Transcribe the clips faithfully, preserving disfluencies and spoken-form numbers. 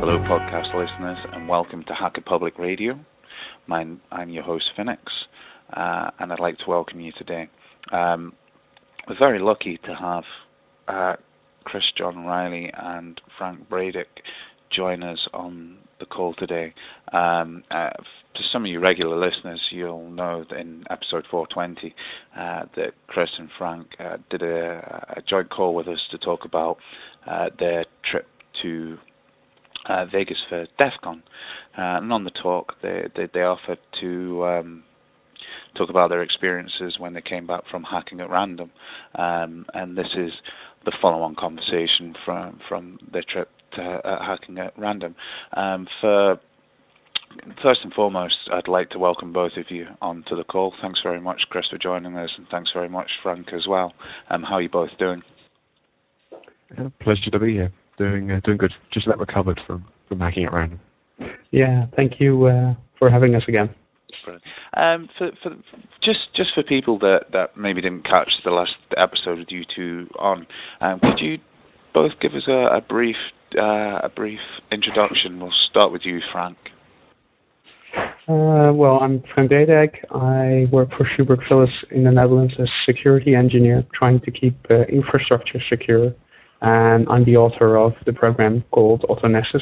Hello, podcast listeners, and welcome to Hacker Public Radio. Mine, I'm your host, Phoenix, uh, and I'd like to welcome you today. Um, we're very lucky to have uh, Chris John Riley and Frank Bradick join us on the call today. Um, uh, to some of you regular listeners, you'll know that in episode four twenty uh, that Chris and Frank uh, did a, a joint call with us to talk about uh, their trip to uh, Vegas for DEF CON. Uh, and on the talk, they, they, they offered to um, talk about their experiences when they came back from Hacking at Random. Um, and this is the follow-on conversation from, from their trip to uh, Hacking at Random. Um, for First and foremost, I'd like to welcome both of you onto the call. Thanks very much, Chris, for joining us, and thanks very much, Frank, as well. Um, how are you both doing? Yeah, pleasure to be here. Doing uh, doing good. Just about recovered from, from Hacking at Random. Yeah, thank you uh, for having us again. Um, for, for just just for people that, that maybe didn't catch the last episode with you two on, um, could you both give us a, a brief uh, a brief introduction? We'll start with you, Frank. Uh, well, I'm Frank Bradick. I work for Schubert Philips in the Netherlands as security engineer, trying to keep uh, infrastructure secure. And I'm the author of the program called AutoNessus.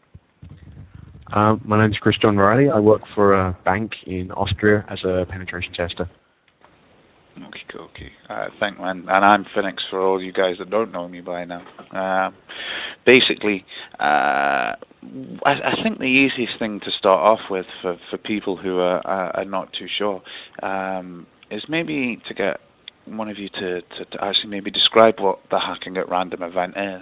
Um, my name is Chris John Riley. I work for a bank in Austria as a penetration tester. Okay, okay. Uh, thank man, and I'm Phoenix for all you guys that don't know me by now. Uh, basically, uh, I, I think the easiest thing to start off with for, for people who are, are, are not too sure um, is maybe to get one of you to, to, to actually maybe describe what the Hacking at Random event is.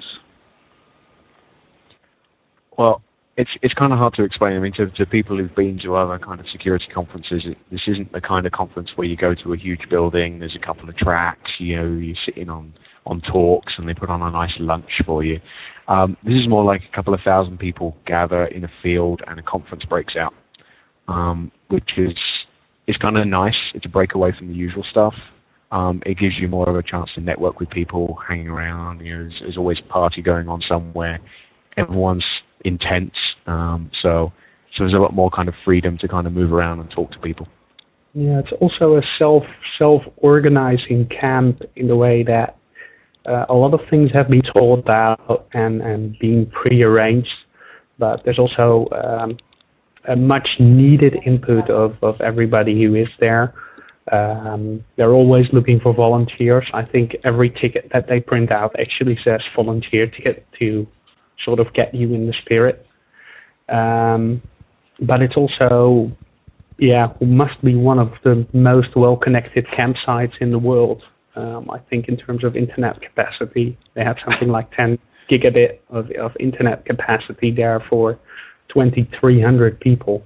Well, it's it's kind of hard to explain. I mean, to, to people who've been to other kind of security conferences, it, this isn't the kind of conference where you go to a huge building, there's a couple of tracks, you know, you sit in on, on talks and they put on a nice lunch for you. Um, this is more like a couple of thousand people gather in a field and a conference breaks out, um, which is is kind of nice. It's a break away from the usual stuff. Um, it gives you more of a chance to network with people, hanging around. You know, there's, there's always a party going on somewhere. Everyone's intense, um, so so there's a lot more kind of freedom to kind of move around and talk to people. Yeah, it's also a self self organizing camp in the way that uh, a lot of things have been thought out and and being prearranged, but there's also um, a much needed input of of everybody who is there. Um, they're always looking for volunteers. I think every ticket that they print out actually says volunteer ticket to sort of get you in the spirit. Um, but it's also, yeah, must be one of the most well-connected campsites in the world. Um, I think in terms of internet capacity, they have something like ten gigabit of, of internet capacity there for twenty-three hundred people.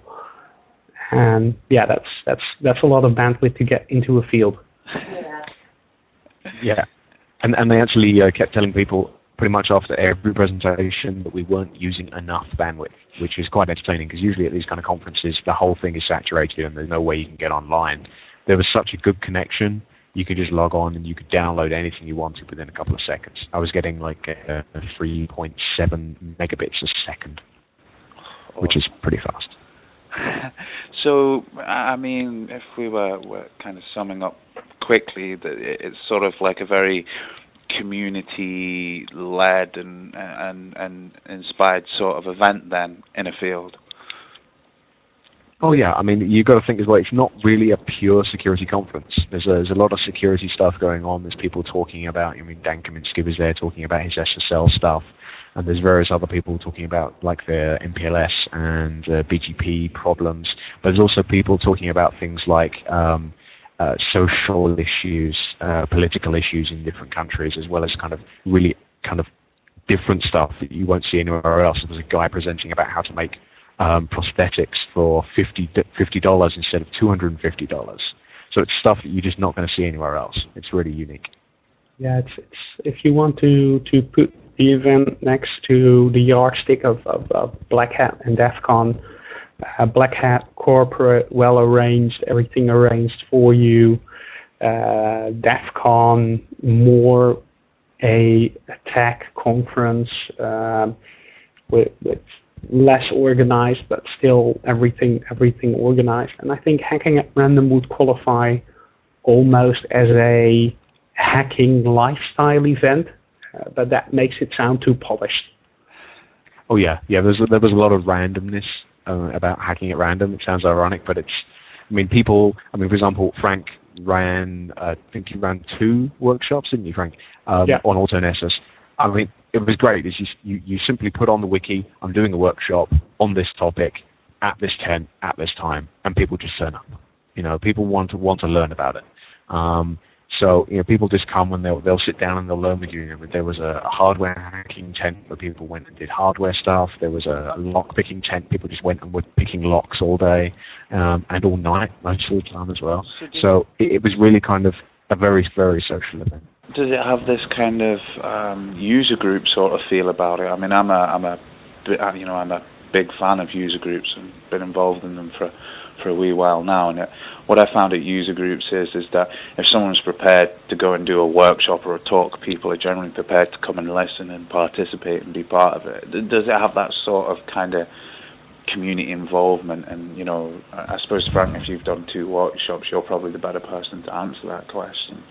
And yeah, that's that's that's a lot of bandwidth to get into a field. Yeah, yeah, and and they actually uh, kept telling people pretty much after every presentation that we weren't using enough bandwidth, which is quite entertaining because usually at these kind of conferences the whole thing is saturated and there's no way you can get online. There was such a good connection, you could just log on and you could download anything you wanted within a couple of seconds. I was getting like a, a three point seven megabits a second, which is pretty fast. So, I mean, if we were, were kind of summing up quickly, that it's sort of like a very community-led and, and and inspired sort of event then in a field. Oh yeah, I mean, you got to think as well. It's not really a pure security conference. There's a, there's a lot of security stuff going on. There's people talking about. I mean, Dan Kaminsky was there talking about his S S L stuff. And there's various other people talking about like their M P L S and uh, B G P problems. But there's also people talking about things like um, uh, social issues, uh, political issues in different countries, as well as kind of really kind of different stuff that you won't see anywhere else. There's a guy presenting about how to make um, prosthetics for fifty dollars instead of two hundred fifty dollars. So it's stuff that you're just not going to see anywhere else. It's really unique. Yeah, it's, it's if you want to, to put the event next to the yardstick of, of, of Black Hat and DEF CON, uh, Black Hat corporate, well arranged, everything arranged for you. Uh, DEF CON more a tech conference um, with, with less organized, but still everything everything organized. And I think hacking at random would qualify almost as a hacking lifestyle event, uh, but that makes it sound too polished. Oh yeah, yeah. There's a, there was a lot of randomness uh, about hacking at random. It sounds ironic, but it's. I mean, people. I mean, for example, Frank ran. Uh, I think he ran two workshops, didn't you, Frank? Um, yeah. On AutoNesis. I mean, it was great. Is you, you you simply put on the wiki, I'm doing a workshop on this topic at this tent at this time, and people just turn up. You know, people want to want to learn about it. Um, So, you know, people just come and they'll, they'll sit down and they'll learn with you. There was a hardware hacking tent where people went and did hardware stuff. There was a lock picking tent. People just went and were picking locks all day um, and all night most of the time as well. So it, it was really kind of a very, very social event. Does it have this kind of um, user group sort of feel about it? I mean, I'm a, I'm a, you know, I'm a big fan of user groups and been involved in them for for a wee while now. And it, what I found at user groups is is that if someone's prepared to go and do a workshop or a talk, people are generally prepared to come and listen and participate and be part of it. Does it have that sort of kind of community involvement? And you know, I suppose, Frank, if you've done two workshops, you're probably the better person to answer that question.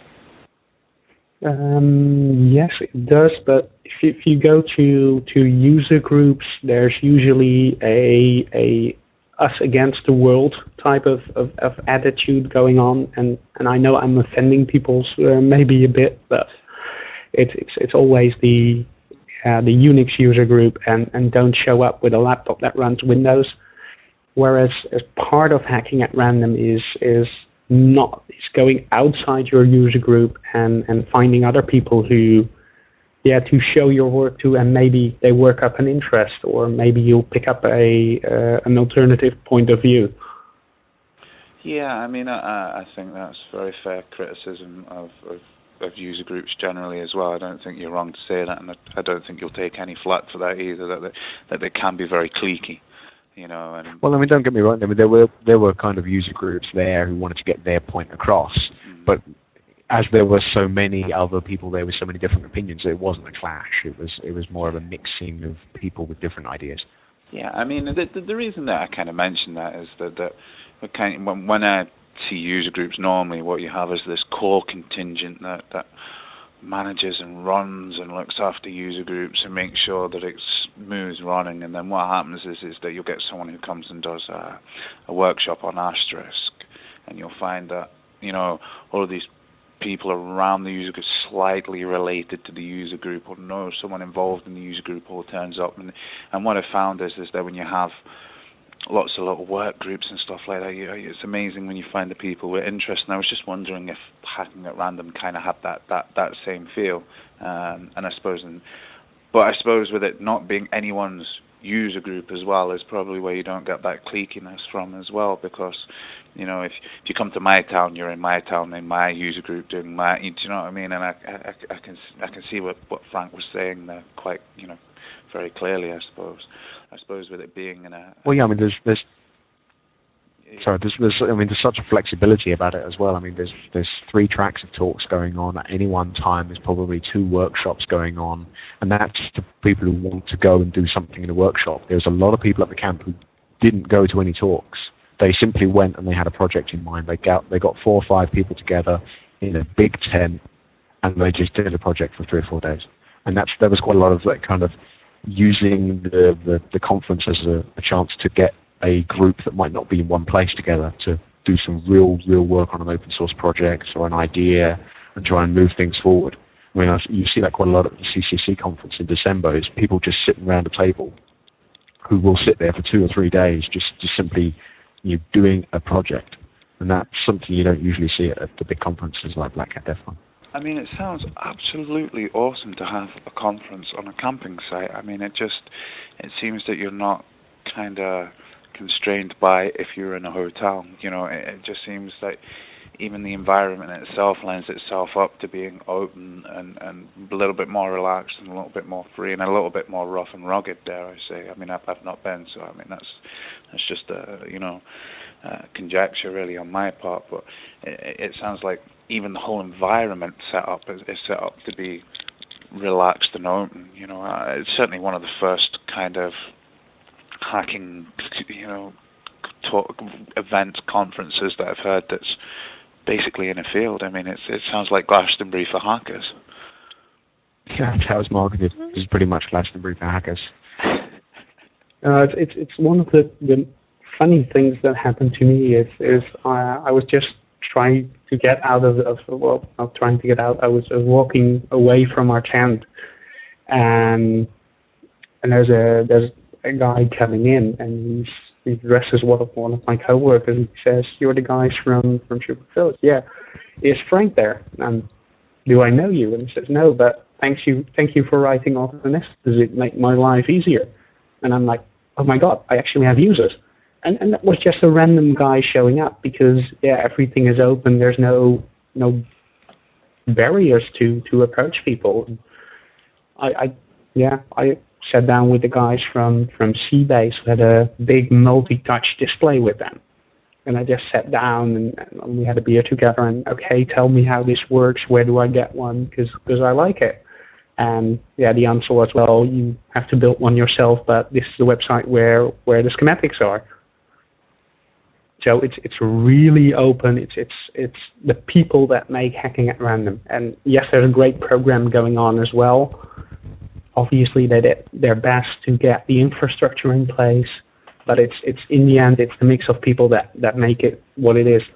Um, yes, it does. But if you, if you go to to user groups, there's usually a a us against the world type of, of, of attitude going on, and, and I know I'm offending people uh, maybe a bit, but it's it's it's always the uh, the Unix user group and, and don't show up with a laptop that runs Windows. Whereas as part of hacking at random is is not is going outside your user group and, and finding other people who yeah to show your work to, and maybe they work up an interest, or maybe you'll pick up a uh, an alternative point of view. Yeah, I mean, I, I think that's very fair criticism of, of of user groups generally as well. I don't think you're wrong to say that, and I don't think you'll take any flack for that either. That they, that they can be very cliquey, you know. And well, I mean, don't get me wrong. I mean, there were there were kind of user groups there who wanted to get their point across, mm-hmm. but as there were so many other people there with so many different opinions, it wasn't a clash. It was it was more of a mixing of people with different ideas. Yeah, I mean, the the, the reason that I kind of mention that is that that kind of, when when I see user groups, normally what you have is this core contingent that that manages and runs and looks after user groups and makes sure that it's smooth running. And then what happens is is that you'll get someone who comes and does a, a workshop on Asterisk, and you'll find that, you know, all of these people around the user group slightly related to the user group, or know someone involved in the user group, all turns up. And and what I found is is that when you have lots of little work groups and stuff like that, you know, it's amazing when you find the people with interest. And I was just wondering if hacking at random kind of had that that that same feel. Um, and I suppose, and but I suppose with it not being anyone's user group as well is probably where you don't get that cliquiness from as well, because, you know, if if you come to my town, you're in my town, in my user group, doing my, do you know what I mean? And I I, I can I can see what what Frank was saying there quite, you know, very clearly, I suppose. I suppose with it being in a... Well, yeah, I mean, there's there's sorry, there's, there's I mean, there's such a flexibility about it as well. I mean, there's there's three tracks of talks going on at any one time. There's probably two workshops going on, and that's to people who want to go and do something in a workshop. There's a lot of people at the camp who didn't go to any talks. They simply went and they had a project in mind. They got they got four or five people together in a big tent, and they just did a project for three or four days. And that's there was quite a lot of that kind of using the, the, the conference as a, a chance to get a group that might not be in one place together to do some real, real work on an open source project or an idea and try and move things forward. I mean, you see that quite a lot at the C C C conference in December, is people just sitting around a table who will sit there for two or three days just, just simply, you know, doing a project. And that's something you don't usually see at the big conferences like Black Hat DEF CON. I mean, it sounds absolutely awesome to have a conference on a camping site. I mean, it just, it seems that you're not kind of constrained by if you're in a hotel. You know, it, it just seems like even the environment itself lends itself up to being open and, and a little bit more relaxed and a little bit more free and a little bit more rough and rugged, dare I say. I mean, I've, I've not been, so I mean, that's that's just a, you know, uh, conjecture really on my part, but it, it sounds like even the whole environment set up is, is set up to be relaxed and open. You know, uh, it's certainly one of the first kind of hacking, you know, talk, events, conferences that I've heard that's basically in a field. I mean, it's, it sounds like Glastonbury for hackers. Yeah, that's how it's marketed. It's pretty much Glastonbury for hackers. Uh, it's, it's it's one of the, the funny things that happened to me is is uh, I was just trying to get out of, of well not trying to get out. I was uh, walking away from our tent, and and there's a there's a guy coming in, and he's he dresses one of one of my coworkers, and he says, "You're the guys from from Schubert Village." Yeah, is Frank there? And do I know you? And he says, "No, but thanks you thank you for writing all the nests. Does it make my life easier?" And I'm like, "Oh my God, I actually have users." And and that was just a random guy showing up because yeah, everything is open. There's no no barriers to to approach people. I, I yeah I sat down with the guys from from Seabase who had a big multi-touch display with them, and I just sat down and, and we had a beer together. And okay, tell me how this works. Where do I get one? Because because I like it. And yeah, the answer was, well, you have to build one yourself, but this is the website where where the schematics are. So it's it's really open. It's it's it's the people that make hacking at random. And yes, there's a great program going on as well. Obviously, they did their best to get the infrastructure in place, but it's it's in the end, it's the mix of people that that make it what it is.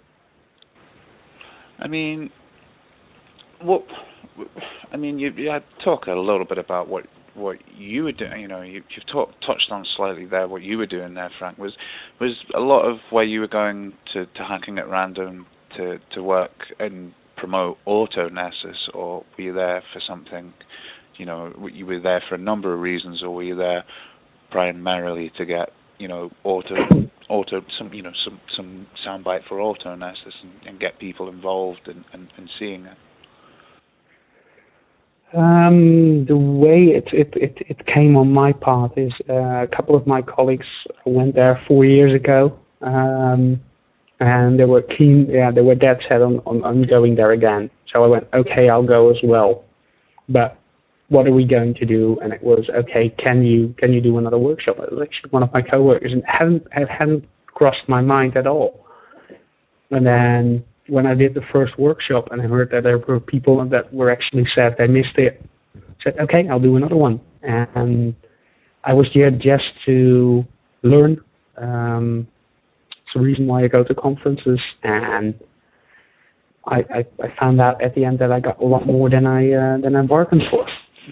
I mean, what? I mean, you, you had talk a little bit about what what you were doing. You know, you, you've talk, touched on slightly there what you were doing there, Frank. Was was a lot of where you were going to, to hacking at random to, to work and promote AutoNesis, or were you there for something? You know, you were there for a number of reasons, or were you there primarily to get, you know, auto auto some you know some some soundbite for AutoNesis and, and get people involved and, and, and seeing it? Um, the way it, it, it, it came on my part is uh, a couple of my colleagues went there four years ago, um, and they were keen, yeah, they were dead set on, on, on going there again. So I went, okay, I'll go as well. But what are we going to do? And it was, okay, can you can you do another workshop? It was actually one of my coworkers, and it hadn't, it hadn't crossed my mind at all. And then when I did the first workshop and I heard that there were people that were actually sad they missed it, I said, okay, I'll do another one. And I was there just to learn. Um, it's the reason why I go to conferences, and I, I, I found out at the end that I got a lot more than I uh, than I bargained for,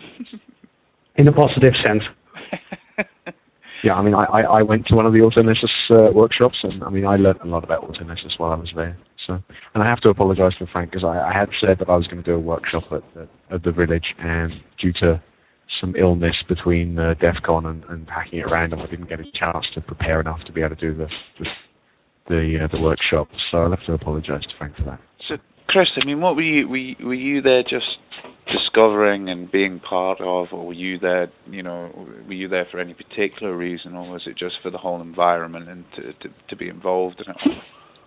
in a positive sense. Yeah, I mean, I, I I went to one of the AutoNesis uh, workshops, and I mean, I learned a lot about AutoNesis while I was there. So, and I have to apologize to Frank, because I, I had said that I was going to do a workshop at, at, at the village, and due to some illness between uh, DEF CON and, and hacking at random, I didn't get a chance to prepare enough to be able to do the the the, uh, the workshop. So I'll have to apologize to Frank for that. So, Chris, I mean, what were you were you, were you there just discovering and being part of, or were you there, you know, were you there for any particular reason, or was it just for the whole environment and to to, to be involved in it?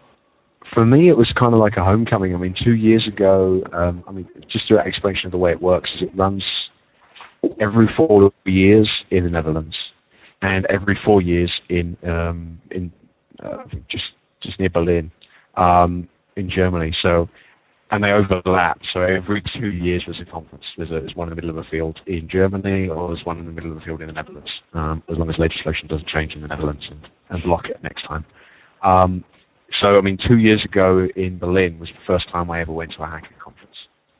For me, it was kind of like a homecoming. I mean, two years ago, um, I mean, just to explanation of the way it works is it runs every four years in the Netherlands, and every four years in um, in uh, just just near Berlin, um, in Germany. So, and they overlap. So every two years there's a conference. There's, a, there's one in the middle of a field in Germany, or there's one in the middle of the field in the Netherlands. Um, as long as legislation doesn't change in the Netherlands and, and block it next time. Um, So, I mean, two years ago in Berlin was the first time I ever went to a hacking conference.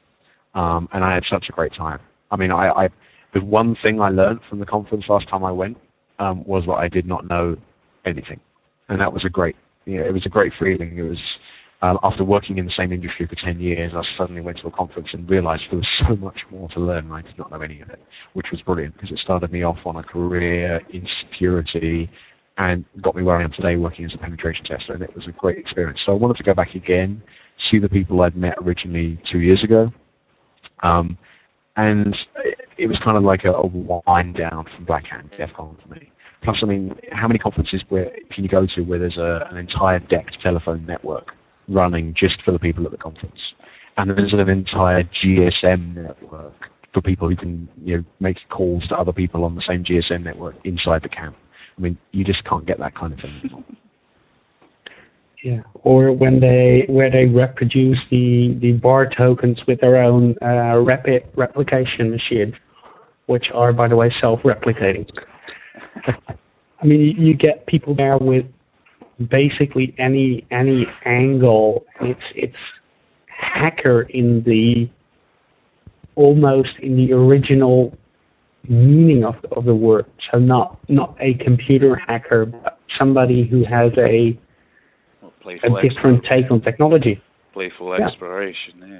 Um, and I had such a great time. I mean, I, I the one thing I learned from the conference last time I went um, was that I did not know anything. And that was a great, you know, it was a great feeling. It was, um, after working in the same industry for ten years, I suddenly went to a conference and realized there was so much more to learn, and I did not know any of it, which was brilliant, because it started me off on a career in security, and got me where I am today working as a penetration tester, and it was a great experience. So I wanted to go back again, see the people I'd met originally two years ago, um, and it was kind of like a, a wind down from Black Hat and DEF CON for me. Plus, I mean, how many conferences where can you go to where there's a, an entire D E C T telephone network running just for the people at the conference, and there's an entire G S M network for people who can, you know, make calls to other people on the same G S M network inside the camp. I mean, you just can't get that kind of thing anymore. Yeah, or when they where they reproduce the, the bar tokens with their own uh, rapid replication machine, which are, by the way, self-replicating. I mean, you, you get people there with basically any any angle. It's it's hacker in the almost in the original meaning of of the word. So not not a computer hacker, but somebody who has a Playful a different take on technology. Playful yeah. exploration, yeah.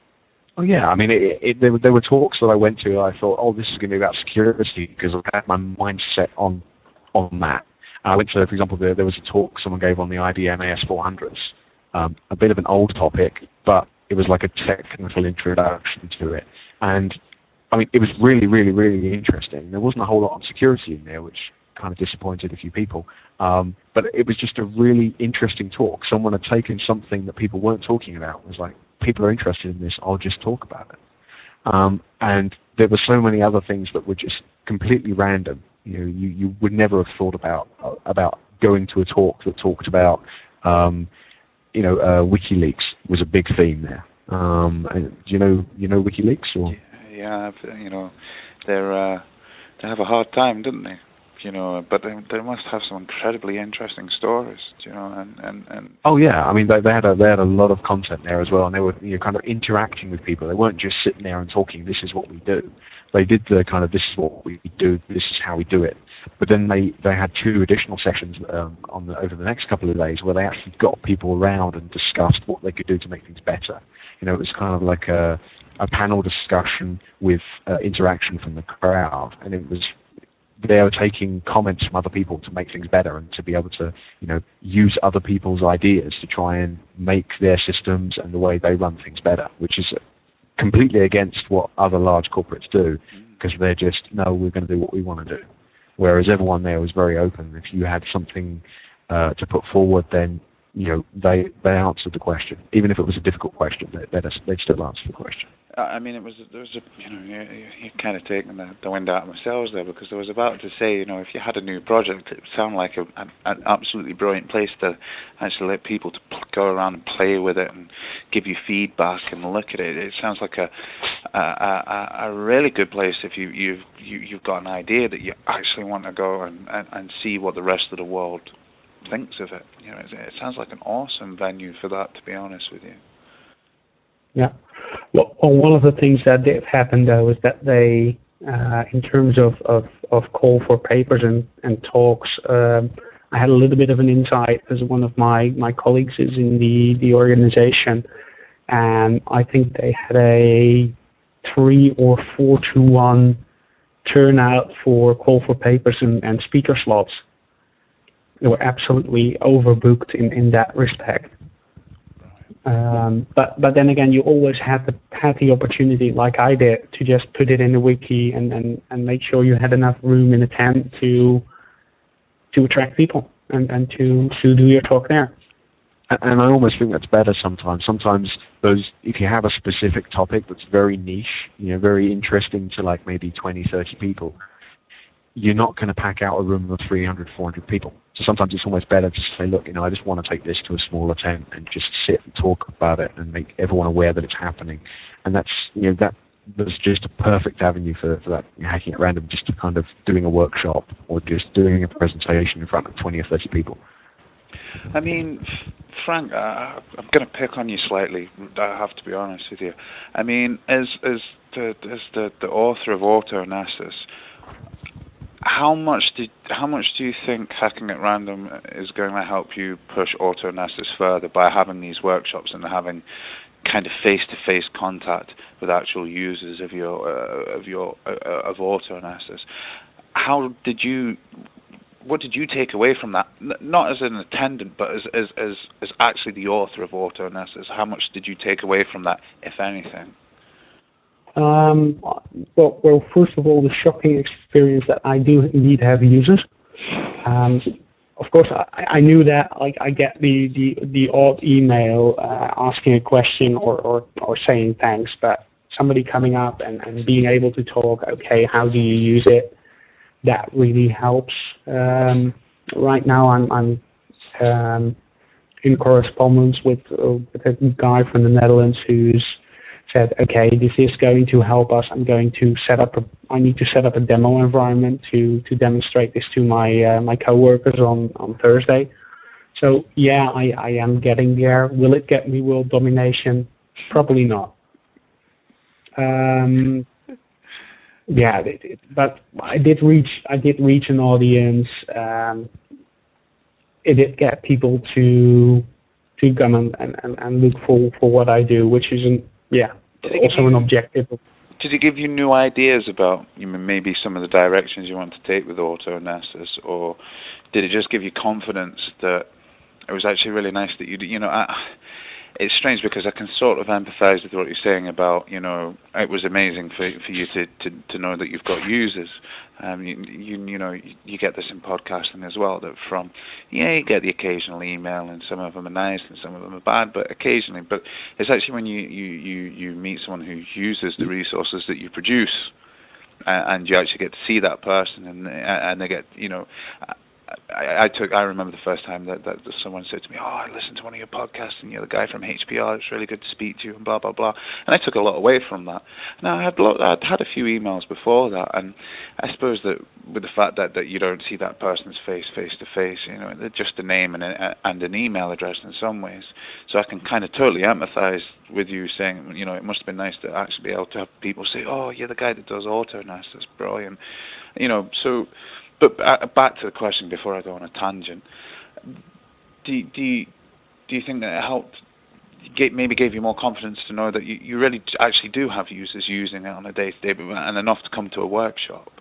Oh yeah, I mean, it, it, there, there were talks that I went to. I thought, oh, this is going to be about security because I had my mind set on on that. And I went to, for example, there, there was a talk someone gave on the I B M A S four hundreds, um, a bit of an old topic, but it was like a technical introduction to it. And I mean, it was really, really, really interesting. There wasn't a whole lot on security in there, which kind of disappointed a few people. Um, but it was just a really interesting talk. Someone had taken something that people weren't talking about. It was like, people are interested in this, I'll just talk about it. Um, and there were so many other things that were just completely random. You know, you, you would never have thought about uh, about going to a talk that talked about, um, you know, uh, WikiLeaks was a big theme there. Um, and do you know, you know WikiLeaks? Or? Yeah, yeah, you know, they're uh, they have a hard time, didn't they? You know, but they they must have some incredibly interesting stories, you know, and, and, and oh yeah, I mean they, they had a they had a lot of content there as well, and they were, you know, kind of interacting with people. They weren't just sitting there and talking. This is what we do. They did the kind of this is what we do. This is how we do it. But then they, they had two additional sessions um, on the, over the next couple of days where they actually got people around and discussed what they could do to make things better. You know, it was kind of like a a panel discussion with uh, interaction from the crowd, and it was. They were taking comments from other people to make things better and to be able to, you know, use other people's ideas to try and make their systems and the way they run things better, which is completely against what other large corporates do, because they're just, no, we're going to do what we want to do. Whereas everyone there was very open. If you had something uh, to put forward, then, you know, they they answered the question. Even if it was a difficult question, they, they'd, they'd still answer the question. I mean, it was there was a you know you you kind of taken the, the wind out of my sails there, because I was about to say, you know, if you had a new project, it would sound like a, an, an absolutely brilliant place to actually let people to pl- go around and play with it and give you feedback and look at it. It sounds like a a, a, a really good place if you you've you, you've got an idea that you actually want to go and, and, and see what the rest of the world thinks of it. You know, it, it sounds like an awesome venue for that, to be honest with you. Yeah. Well, one of the things that did happen, though, is that they, uh, in terms of, of, of call for papers and, and talks, um, I had a little bit of an insight as one of my, my colleagues is in the, the organization, and I think they had a three or four to one turnout for call for papers and, and speaker slots. They were absolutely overbooked in, in that respect. Um, but but then again, you always had the had the opportunity, like I did, to just put it in the wiki and, and, and make sure you had enough room in the tent to to attract people and, and to, to do your talk there. And I almost think that's better sometimes. Sometimes those, if you have a specific topic that's very niche, you know, very interesting to like maybe twenty, thirty people, you're not going to pack out a room of three hundred, four hundred people. So sometimes it's almost better to say, look, you know, I just want to take this to a smaller tent and just sit and talk about it and make everyone aware that it's happening. And that's, you know, that was just a perfect avenue for, for that, hacking at random, just to kind of doing a workshop or just doing a presentation in front of twenty or thirty people. I mean, Frank, uh, I'm going to pick on you slightly. I have to be honest with you. I mean, as as the as the, the author of AutoNasus, how much did how much do you think Hacking at Random is going to help you push AutoNasus further by having these workshops and having kind of face-to-face contact with actual users of your uh, of your uh, of AutoNasus? How did you? What did you take away from that? Not as an attendant, but as as as, as actually the author of AutoNasus. How much did you take away from that, if anything? Um, well, well, first of all, the shocking experience that I do indeed have users. Um, of course, I, I knew that. Like, I get the the the odd email uh, asking a question or, or or saying thanks, but somebody coming up and, and being able to talk. Okay, how do you use it? that really helps. Um, right now, I'm I'm um, in correspondence with, uh, with a guy from the Netherlands who's said, okay, this is going to help us. I'm going to set up a, I need to set up a demo environment to, to demonstrate this to my uh, my coworkers on, on Thursday. So yeah, I, I am getting there. Will it get me world domination? Probably not. Um, yeah, it, it, but I did reach I did reach an audience. Um, it did get people to to come and, and, and look for, for what I do, which is an, yeah, also an objective. Did it give you new ideas about, you know, maybe some of the directions you want to take with AutoNesis, or did it just give you confidence that it was actually really nice that you, you know, I, it's strange because I can sort of empathise with what you're saying about, you know, it was amazing for for you to, to, to know that you've got users. Um, you, you you know, you, you get this in podcasting as well, that from, yeah, you get the occasional email and some of them are nice and some of them are bad, but occasionally, but it's actually when you, you, you, you meet someone who uses the resources that you produce, uh, and you actually get to see that person, and and they get, you know, I, I took. I remember the first time that, that someone said to me, "Oh, I listened to one of your podcasts, and you're the guy from H P R. It's really good to speak to you," and blah blah blah. And I took a lot away from that. Now I had I'd had a few emails before that, and I suppose that with the fact that, that you don't see that person's face face to face, you know, they're just a name and a, and an email address in some ways. So I can kind of totally empathise with you saying, you know, it must have been nice to actually be able to have people say, "Oh, you're the guy that does AutoNesis. That's brilliant," you know. So. But back to the question before I go on a tangent. Do do you, do you think that it helped? Maybe gave you more confidence to know that you, you really actually do have users using it on a day-to-day basis and enough to come to a workshop?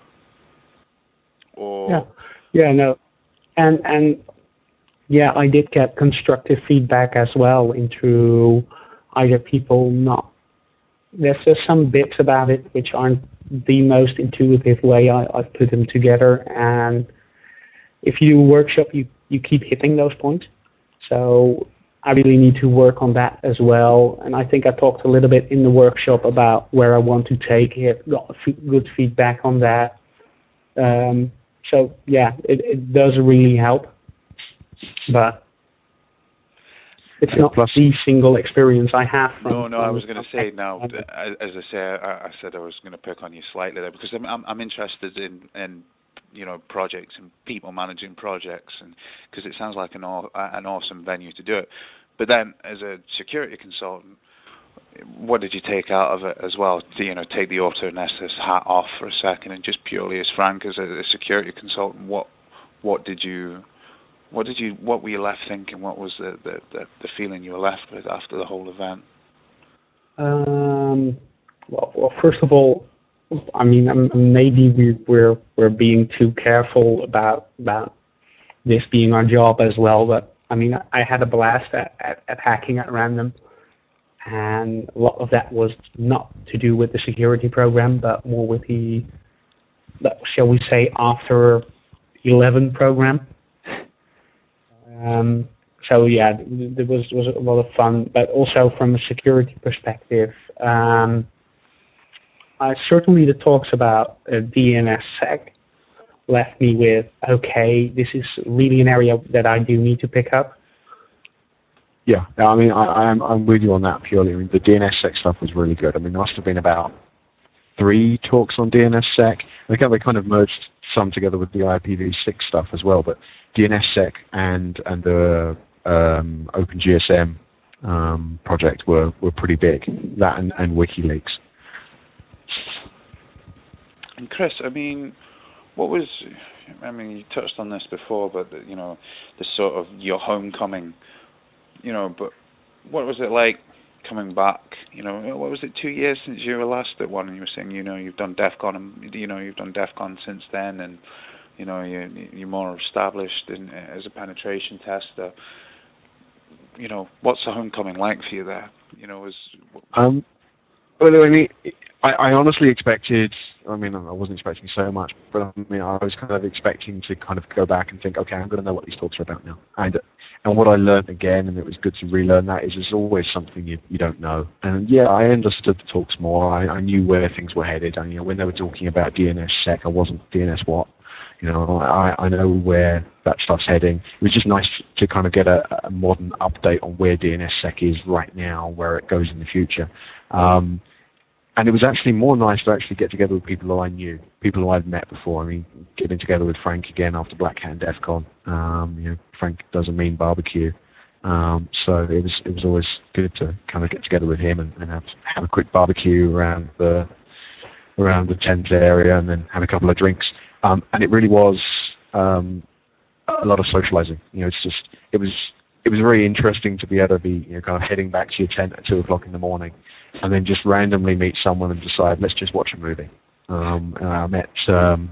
Or yeah, yeah, no, and and yeah, I did get constructive feedback as well into either people not. There's just some bits about it which aren't the most intuitive way I, I've put them together, and if you do a workshop, you, you keep hitting those points. So I really need to work on that as well. And I think I talked a little bit in the workshop about where I want to take it, got good feedback on that. Um, so yeah, it, it does really help, but it's not the single experience I have. From, no, no. From I was going to say now, as I say, I, I said I was going to pick on you slightly there because I'm, I'm, I'm interested in, in, you know, projects and people managing projects, and because it sounds like an, an awesome venue to do it. But then, as a security consultant, what did you take out of it as well? To, you know, take the AutoNesis hat off for a second and just purely as Frank as a, a security consultant, what, what did you? What did you? What were you left thinking? What was the the, the, the feeling you were left with after the whole event? Um, well, well, first of all, I mean, um, maybe we, we're we're being too careful about about this being our job as well. But I mean, I had a blast at, at, at hacking at random, and a lot of that was not to do with the security program, but more with the, the shall we say, after eleven program. Um, so yeah, there was was a lot of fun, but also from a security perspective, um, uh, certainly the talks about uh, DNSSEC left me with, okay, this is really an area that I do need to pick up. Yeah, I mean, I, I'm I'm with you on that purely. I mean, the DNSSEC stuff was really good. I mean, there must have been about three talks on DNSSEC. Again, we kind of merged some together with the I P v six stuff as well, but DNSSEC and and the um, OpenGSM um, project were, were pretty big. That and, and WikiLeaks. And Chris, I mean, what was? I mean, you touched on this before, but you know, the sort of your homecoming. You know, but what was it like coming back? You know, what was it? Two years since you were last at one, and you were saying, you know, you've done DEF CON, and you know, you've done DEF CON since then, and you know, you you're more established in, as a penetration tester. You know, what's the homecoming like for you there? You know, was um, well, I mean, I, I honestly expected. I mean, I wasn't expecting so much, but I mean, I was kind of expecting to kind of go back and think, okay, I'm going to know what these talks are about now. And and what I learned again, and it was good to relearn that, is there's always something you you don't know. And yeah, I understood the talks more. I, I knew where things were headed. And you know, when they were talking about DNSSEC, I wasn't D N S what. You know, I, I know where that stuff's heading. It was just nice to kind of get a, a modern update on where DNSSEC is right now, where it goes in the future. Um, and it was actually more nice to actually get together with people who I knew, people who I'd met before. I mean, getting together with Frank again after Black Hat and DEF CON. Um, you know, Frank does a mean barbecue. Um, so it was it was always good to kind of get together with him and, and have have a quick barbecue around the around the tent area, and then have a couple of drinks. Um, and it really was um, a lot of socializing. You know, it's just it was it was very interesting to be able to be you know kind of heading back to your tent at two o'clock in the morning, and then just randomly meet someone and decide let's just watch a movie. Um, and I met um,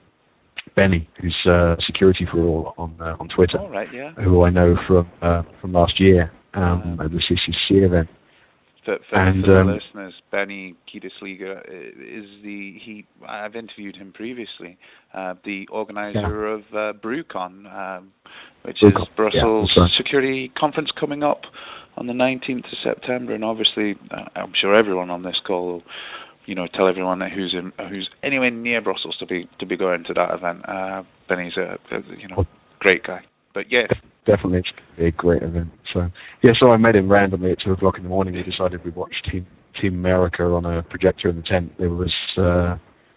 Benny, who's uh, security for all on uh, on Twitter, oh, right, yeah. who I know from uh, from last year um, um, at the C C C event. For, for, and, for the um, listeners, Benny Kiedisliga is the he. I've interviewed him previously, uh, the organizer yeah. of uh, BrewCon, um, which BrewCon, is Brussels yeah, Security Conference coming up on the nineteenth of September. And obviously, uh, I'm sure everyone on this call will, you know, tell everyone that who's in, who's anywhere near Brussels to be to be going to that event. Uh, Benny's a, a you know great guy. But yeah. Definitely, it's going to be a great event. So, yeah, so I met him randomly at two o'clock in the morning. We decided we'd watch Team Team America on a projector in the tent. There was uh,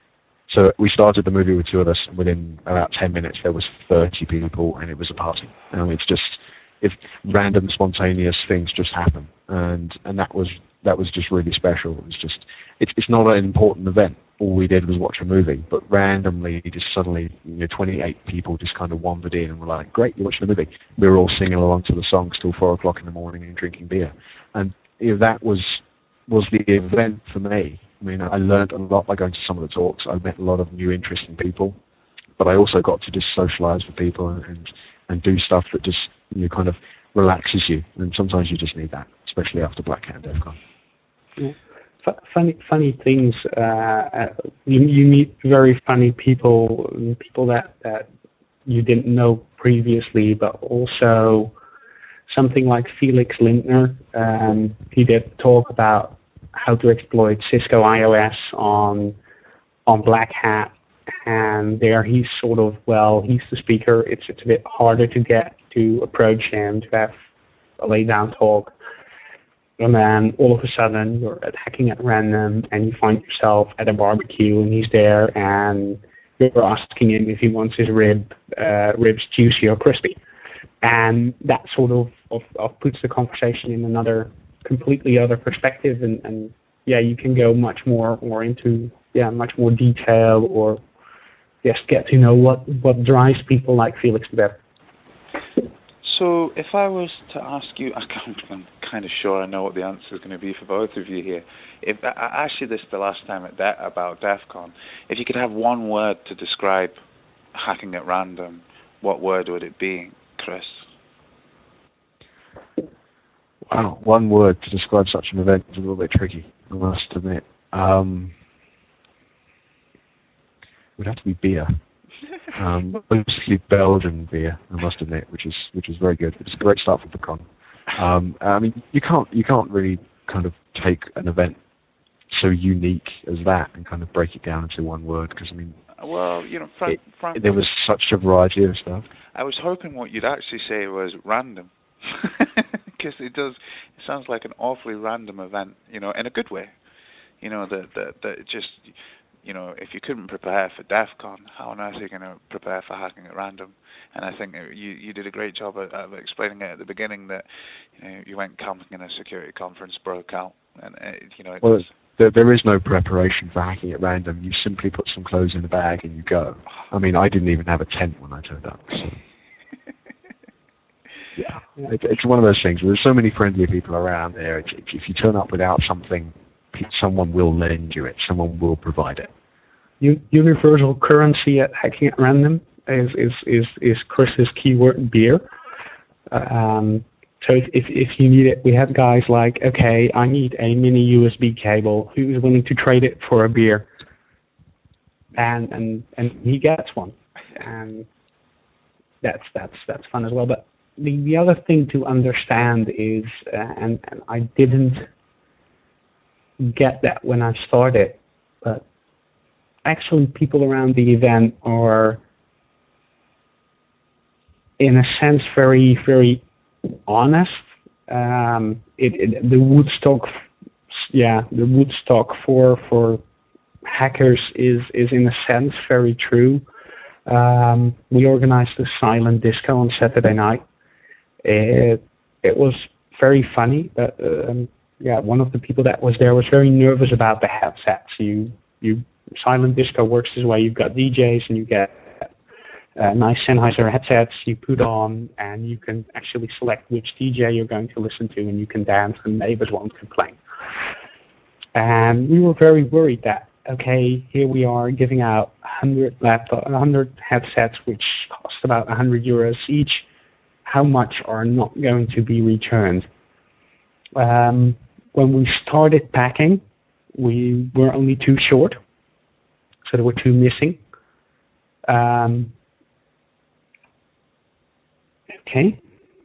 so we started the movie with two of us. And within about ten minutes, there was thirty people, and it was a party. And it's just if random, spontaneous things just happen, and and that was that was just really special. It was just it's it's not an important event. All we did was watch a movie, but randomly, just suddenly, you know, twenty-eight people just kind of wandered in and were like, "Great, you're watching a movie." We were all singing along to the songs till four o'clock in the morning and drinking beer, and you know, that was was the event for me. I mean, I learned a lot by going to some of the talks. I met a lot of new, interesting people, but I also got to just socialize with people and and, and do stuff that just you know, kind of relaxes you. And sometimes you just need that, especially after Black Hat and DEF CON. Yeah. Funny, funny things. Uh, you, you meet very funny people, people that, that you didn't know previously, but also something like Felix Lindner. Um, he did talk about how to exploit Cisco iOS on on Black Hat, and there he's sort of well, he's the speaker. It's it's a bit harder to get to approach him to have a lay down talk. And then all of a sudden you're at hacking at random and you find yourself at a barbecue and he's there and you're asking him if he wants his rib uh, ribs juicy or crispy. And that sort of, of, of puts the conversation in another completely other perspective, and, and yeah, you can go much more more into yeah much more detail, or just get to know what, what drives people like Felix to death. So if I was to ask you, I'm kind of sure I know what the answer is going to be for both of you here. If I asked you this the last time at De- about DEF CON, if you could have one word to describe hacking at random, what word would it be, Chris? Wow, one word to describe such an event is a little bit tricky, I must admit. Um, it would have to be beer. Um, mostly Belgian beer, I must admit, which is which is very good. It's a great start for the con. Um, I mean, you can't you can't really kind of take an event so unique as that and kind of break it down into one word, because I mean, well, you know, Frank, it, Frank, there was such a variety of stuff. I was hoping what you'd actually say was random, because it does. It sounds like an awfully random event, you know, in a good way. You know, that that that just. You know, if you couldn't prepare for DEF CON, how on earth are you going to prepare for hacking at random? And I think you you did a great job of, of explaining it at the beginning, that you know you went camping in a security conference, broke out, and it, you know. It well, does. there there is no preparation for hacking at random. You simply put some clothes in a bag and you go. I mean, I didn't even have a tent when I turned up. So. Yeah, it, it's one of those things. There's so many friendly people around there. It's, it's, if you turn up without something, someone will lend you it. Someone will provide it. U- universal currency at hacking at random is is is, is Chris's keyword beer. Um, so if, if if you need it, we have guys like, okay, I need a mini U S B cable. Who's willing to trade it for a beer? And and and he gets one, and that's that's that's fun as well. But the the other thing to understand is, uh, and and I didn't get that when I started, but actually people around the event are in a sense, very, very honest. Um, it, it, the Woodstock, yeah, the Woodstock for for hackers is is in a sense very true. Um, we organized a silent disco on Saturday night. It it was very funny, but um, yeah, one of the people that was there was very nervous about the headsets. You you silent disco works this way. You've got D Js and you get uh, nice Sennheiser headsets you put on, and you can actually select which D J you're going to listen to, and you can dance, and neighbors won't complain. And we were very worried that, okay, here we are giving out one hundred laptop, one hundred headsets, which cost about one hundred euros each. How much are not going to be returned? Um, when we started packing, we were only two short, so there were two missing. Um, okay.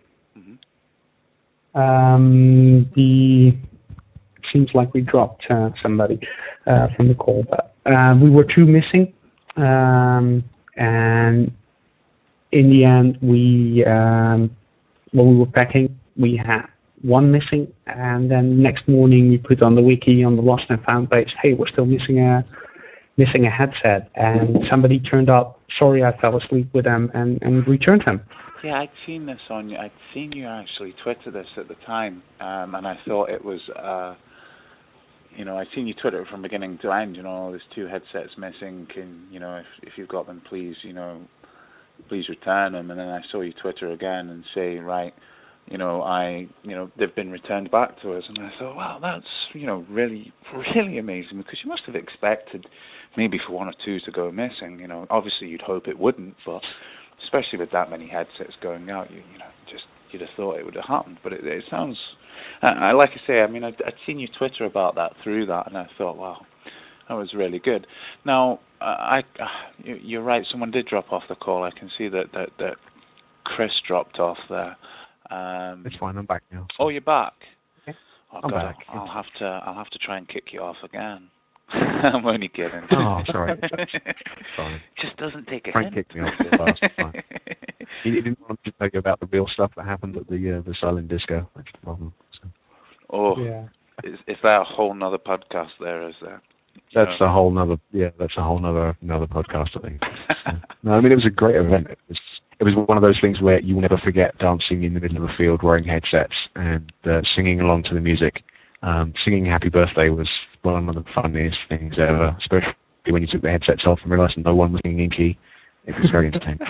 Mm-hmm. Um, the it seems like we dropped uh, somebody uh, from the call, but uh, we were two missing, um, and in the end, we um, when we were packing, we had one missing, and then next morning we put on the wiki on the lost and found page, hey, we're still missing a missing a headset, and somebody turned up. Sorry, I fell asleep with them, and, and returned them. Yeah, I'd seen this on you. I'd seen you actually Twitter this at the time, um, and I thought it was, uh, you know, I'd seen you Twitter it from beginning to end. You know, there's two headsets missing. Can you know if if you've got them, please, you know, please return them. And then I saw you Twitter again and say, right, you know, I, you know, they've been returned back to us. And I thought, wow, that's, you know, really, really amazing, because you must have expected maybe for one or two to go missing. You know, obviously you'd hope it wouldn't, but especially with that many headsets going out, you, you know, just you'd have thought it would have happened. But it, it sounds, I, like I say, I mean, I'd, I'd seen you Twitter about that through that, and I thought, wow, that was really good. Now, uh, I, uh, you, you're right. Someone did drop off the call. I can see that that, that Chris dropped off there. Um, it's fine. I'm back now. So. Oh, you're back. Okay. Oh, I'm God, back. I'll, I'll have to. I'll have to try and kick you off again. I'm only kidding. Oh, sorry. Sorry. Just doesn't take a Frank hint. kicked me off the last time. He, he didn't want to tell you about the real stuff that happened at the uh, the silent disco. That's the problem. So. Oh, yeah. Is, is that a whole nother podcast there? Is there? That's a whole nother, yeah. That's a whole nother another podcast, I think. So, no, I mean it was a great event. It was it was one of those things where you will never forget dancing in the middle of a field wearing headsets and uh, singing along to the music. Um, singing Happy Birthday was one of the funniest things ever, especially when you took the headsets off and realised no one was singing in key. It was very entertaining.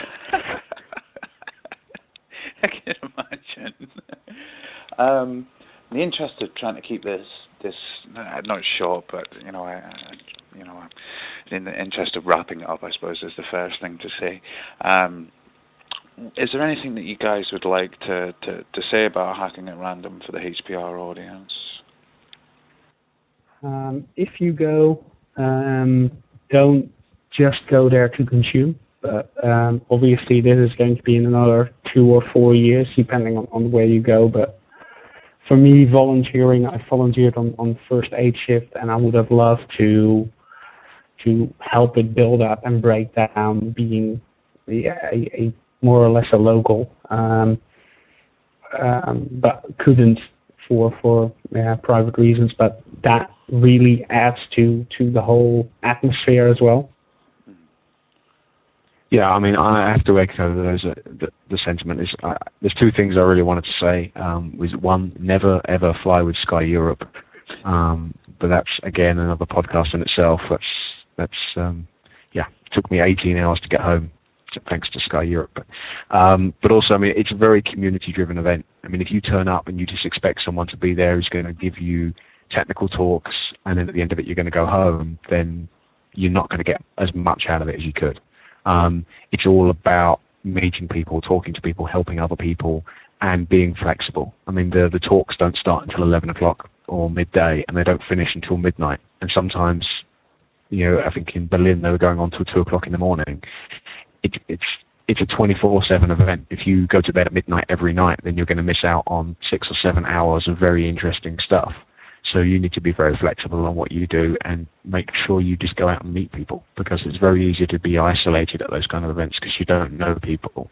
I can imagine. Um, in the interest of trying to keep this this uh, not short, but you know, I, I, you know, in the interest of wrapping it up, I suppose is the first thing to say. Um, is there anything that you guys would like to, to, to say about hacking at random for the H P R audience? Um, if you go, um, don't just go there to consume. But um, obviously, this is going to be in another two or four years, depending on, on where you go. But for me, volunteering, I volunteered on, on first aid shift, and I would have loved to to help it build up and break down, being a, a, a more or less a local, um, um, but couldn't for for uh, private reasons. But that really adds to to the whole atmosphere as well. Yeah, I mean, I have to echo those. Uh, the, the sentiment is uh, there's two things I really wanted to say. Um, was one, never ever fly with Sky Europe, um, but that's again another podcast in itself. That's that's um, yeah, it took me eighteen hours to get home, thanks to Sky Europe. But, um, but also, I mean, it's a very community-driven event. I mean, if you turn up and you just expect someone to be there who's going to give you technical talks, and then at the end of it you're going to go home, then you're not going to get as much out of it as you could. Um, it's all about meeting people, talking to people, helping other people, and being flexible. I mean, the the talks don't start until eleven o'clock or midday, and they don't finish until midnight. And sometimes, you know, I think in Berlin they were going on till two o'clock in the morning. It, it's it's a twenty-four seven event. If you go to bed at midnight every night, then you're going to miss out on six or seven hours of very interesting stuff. So you need to be very flexible on what you do and make sure you just go out and meet people, because it's very easy to be isolated at those kind of events because you don't know people.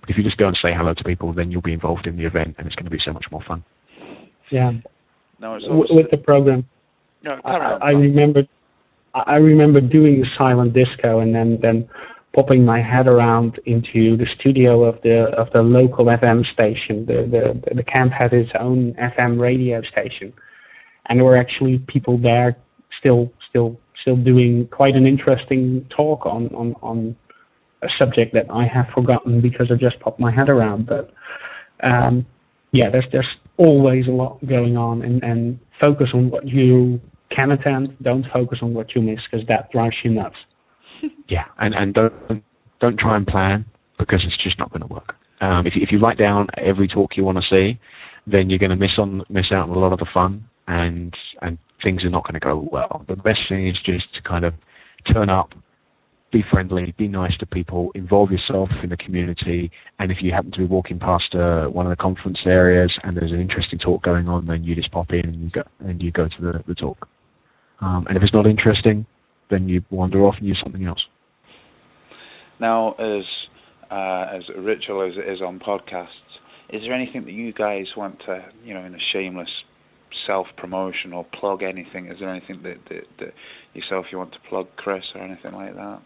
But if you just go and say hello to people, then you'll be involved in the event, and it's going to be so much more fun. Yeah. No, it's w- with the program, no, I, I remember, I remember doing the silent disco, and then then popping my head around into the studio of the of the local F M station. The the the camp had its own F M radio station, and there were actually people there still still still doing quite an interesting talk on on on a subject that I have forgotten because I just popped my head around. But um, yeah, there's there's always a lot going on, and and focus on what you can attend. Don't focus on what you miss, because that drives you nuts. Yeah, and and don't don't try and plan, because it's just not going to work. Um, if you, if you write down every talk you want to see, then you're going to miss on miss out on a lot of the fun, and and things are not going to go well. The best thing is just to kind of turn up, be friendly, be nice to people, involve yourself in the community, and if you happen to be walking past uh, one of the conference areas and there's an interesting talk going on, then you just pop in and you go and you go to the, the talk. Um, and if it's not interesting, then you wander off and use something else. Now, as uh, as a ritual as it is on podcasts, is there anything that you guys want to, you know, in a shameless self-promotion or plug anything? Is there anything that, that, that yourself you want to plug, Chris, or anything like that?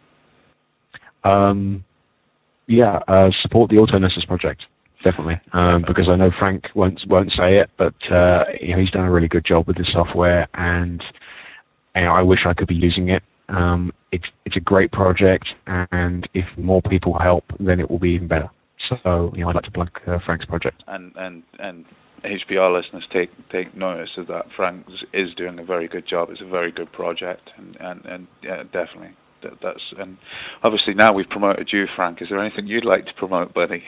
Um, yeah, uh, support the Autognosis project, definitely, um, because I know Frank won't won't say it, but uh, you know, he's done a really good job with the software, and you know, I wish I could be using it. Um, it's it's a great project, and if more people help, then it will be even better. So, you know, I'd like to plug uh, Frank's project. And and and H P R listeners, take take notice of that. Frank is doing a very good job. It's a very good project, and and, and yeah, definitely. That, that's and obviously now we've promoted you, Frank. Is there anything you'd like to promote, buddy?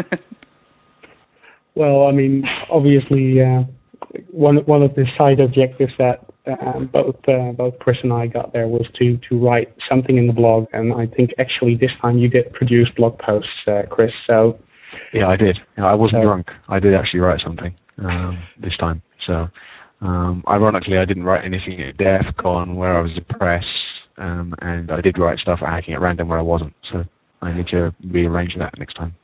Well, I mean, obviously, uh, one one of the side objectives that uh, both uh, both Chris and I got there was to to write something in the blog, and I think actually this time you did produce blog posts, uh, Chris. So yeah, I did. You know, I wasn't so, drunk. I did actually write something um, this time. So, um, ironically, I didn't write anything at DEF CON where I was depressed, um, and I did write stuff at Hacking at Random where I wasn't. So I need to rearrange that next time.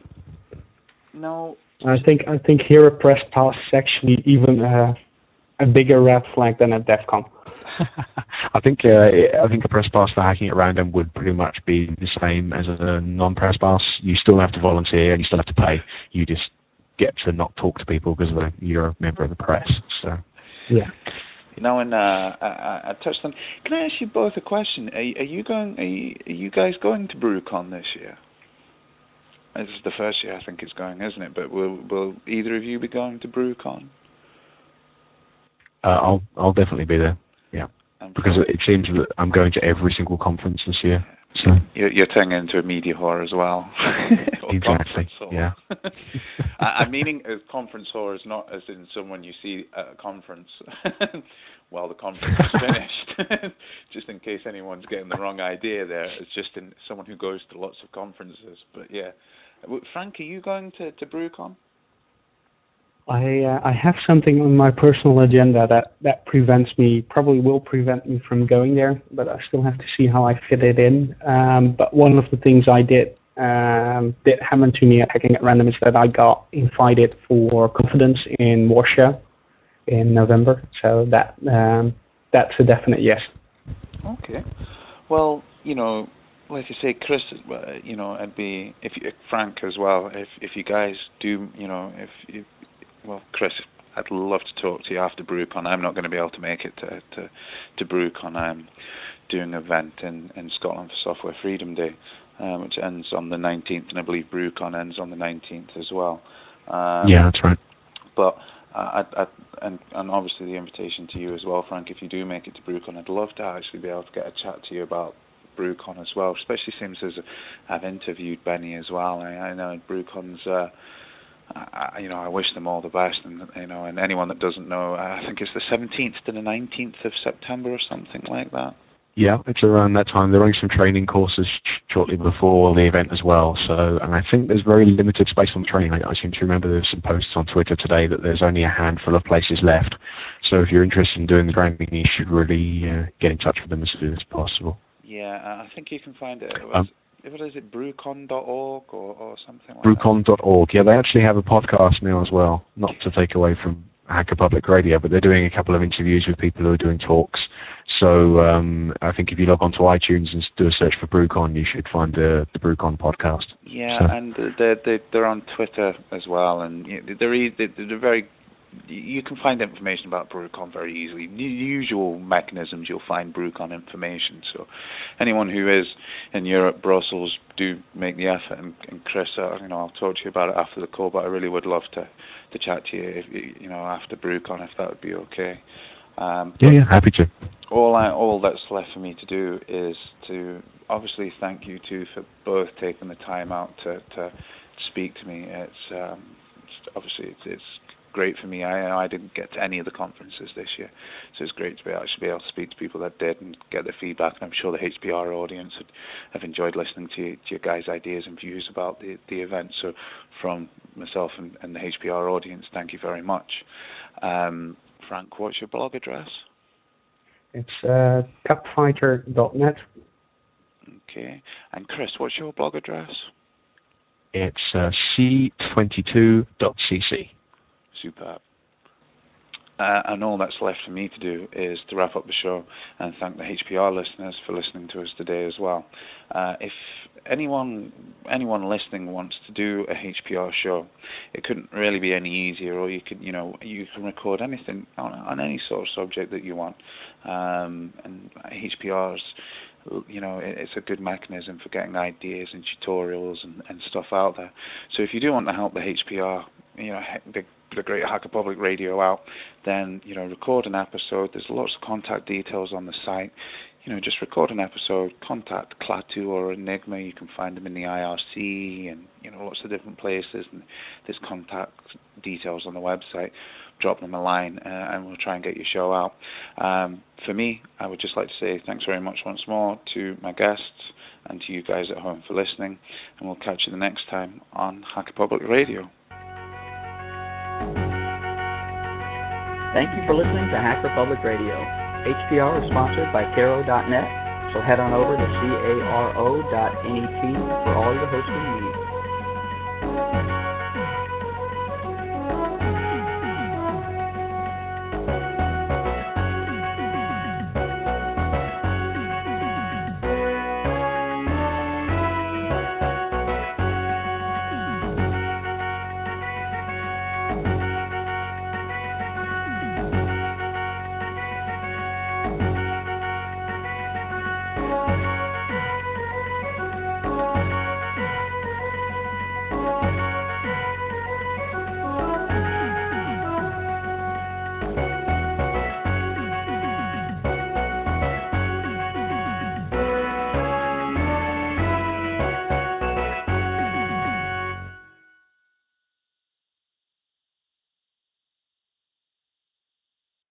No. I think I think here at Press Pass is actually even uh, a bigger red flag than at DEF CON. I think uh, I think a press pass for Hacking at Random would pretty much be the same as a non-press pass. You still have to volunteer and you still have to pay. You just get to not talk to people because you're a member of the press. So yeah. Now, in uh, I, I touched on. Can I ask you both a question? Are, are you going? Are you, are you guys going to BrewCon this year? This is the first year I think it's going, isn't it? But will will either of you be going to BrewCon? Uh, I'll I'll definitely be there. Yeah, And because it seems that I'm going to every single conference this year. So you're, you're turning into a media whore as well. Exactly. Yeah. I, I'm meaning as conference whore, is not as in someone you see at a conference while the conference is finished. Just in case anyone's getting the wrong idea there, it's just in someone who goes to lots of conferences. But yeah, Frank, are you going to to BrewCon? I uh, I have something on my personal agenda that, that prevents me, probably will prevent me from going there, but I still have to see how I fit it in. Um, but one of the things I did um, did happen to me at Hacking at Random is that I got invited for Confidence in Warsaw in November, so that um, that's a definite yes. Okay. Well, you know, like I say, Chris, you know, I'd be if you, Frank as well. If if you guys do, you know, if you Well, Chris, I'd love to talk to you after BrewCon. I'm not going to be able to make it to to, to BrewCon. I'm doing an event in, in Scotland for Software Freedom Day, um, which ends on the nineteenth, and I believe BrewCon ends on the nineteenth as well. Um, yeah, that's right. But uh, I, I, and, and obviously the invitation to you as well, Frank, if you do make it to BrewCon, I'd love to actually be able to get a chat to you about BrewCon as well, especially since I've interviewed Benny as well. I, I know BrewCon's... Uh, I, you know, I wish them all the best, and you know, and anyone that doesn't know, I think it's the seventeenth to the nineteenth of September or something like that. Yeah, it's around that time. They're running some training courses shortly before the event as well. So, and I think there's very limited space on the training. I, I seem to remember there's some posts on Twitter today that there's only a handful of places left. So, if you're interested in doing the training, you should really uh, get in touch with them as soon as possible. Yeah, I think you can find it. Um, what is it, Brucon dot org or, or something like Brucon dot org. Yeah, they actually have a podcast now as well. Not to take away from Hacker Public Radio, but they're doing a couple of interviews with people who are doing talks. So um, I think if you log onto iTunes and do a search for Brucon, you should find the, the Brucon podcast. Yeah, so. and they're, they're, they're on Twitter as well, and they're, they're very... You can find information about Brucon very easily. The usual mechanisms, you'll find Brucon information. So anyone who is in Europe, Brussels, do make the effort. And, and Chris, uh, you know, I'll talk to you about it after the call, but I really would love to, to chat to you, if, you know, after Brucon, if that would be okay. Um, yeah, yeah, happy to. All I, all that's left for me to do is to obviously thank you two for both taking the time out to, to speak to me. It's, um, it's obviously it's, it's great for me. I I didn't get to any of the conferences this year, so it's great to be actually be able to speak to people that did and get their feedback. And I'm sure the H P R audience have, have enjoyed listening to, to your guys' ideas and views about the the event. So from myself and, and the H P R audience, thank you very much. Um, Frank, what's your blog address? It's uh, capfighter dot net. Okay. And Chris, what's your blog address? It's uh, c twenty-two dot c c. Superb. Uh, and all that's left for me to do is to wrap up the show and thank the H P R listeners for listening to us today as well. Uh, if anyone anyone listening wants to do a H P R show, it couldn't really be any easier. Or you can you know you can record anything on, on any sort of subject that you want. Um, and H P R's, you know, it's a good mechanism for getting ideas and tutorials and, and stuff out there. So if you do want to help the H P R, you know, the the Great Hacker Public Radio out, then, you know, record an episode. There's lots of contact details on the site. You know, just record an episode, contact Klaatu or Enigma. You can find them in the I R C and, you know, lots of different places. And there's contact details on the website. Drop them a line uh, and we'll try and get your show out. Um, for me, I would just like to say thanks very much once more to my guests and to you guys at home for listening. And we'll catch you the next time on Hacker Public Radio. Thank you for listening to Hacker Public Radio. H P R is sponsored by Caro dot net, so head on over to caro dot net for all your hosting needs.